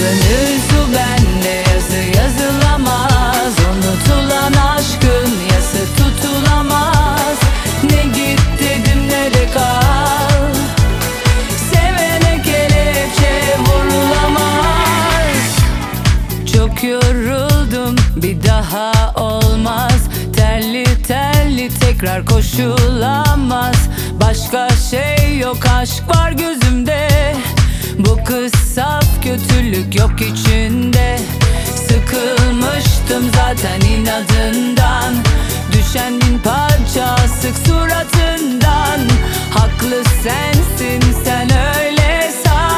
Gönül su bende, yazı yazılamaz. Unutulan aşkın yası tutulamaz. Ne git dedim ne de kal. Sevene kelepçe vurulamaz. Çok yoruldum, bir daha olmaz. Terli terli tekrar koşulamaz. Başka şey yok, aşk var gözümde. Bu kız saf, kötülük yok içinde. Sıkılmıştım zaten inadından. Düşen bin parça sık suratından. Haklı sensin, sen öyle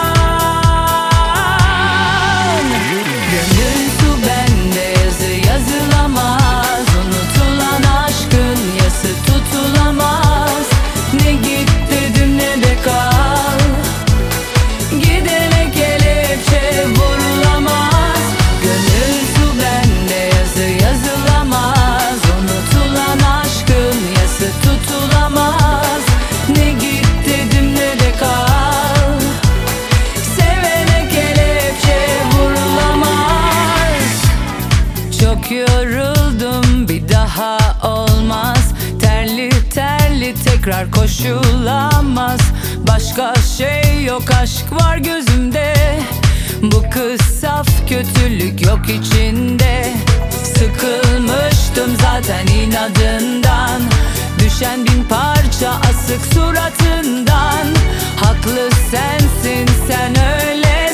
san. Gönül su bende, yazı yazılamaz. Unutulan aşkın yası tutulamaz. Ne git dedim ne de kal. Gidene kelepçe vurulamaz. Gönül su bende, yazı yazılamaz. Unutulan aşkın yası tutulamaz. Ne git dedim ne de kal. Sevene kelepçe vurulamaz. Çok yoruldum, bir daha olmaz. Terli terli tekrar koşulamaz. Başka şey yok, aşk var gözümde. Bu kız saf, kötülük yok içinde. Sıkılmıştım zaten inadından. Düşen bin parça asık suratından. Haklı sensin, sen öyle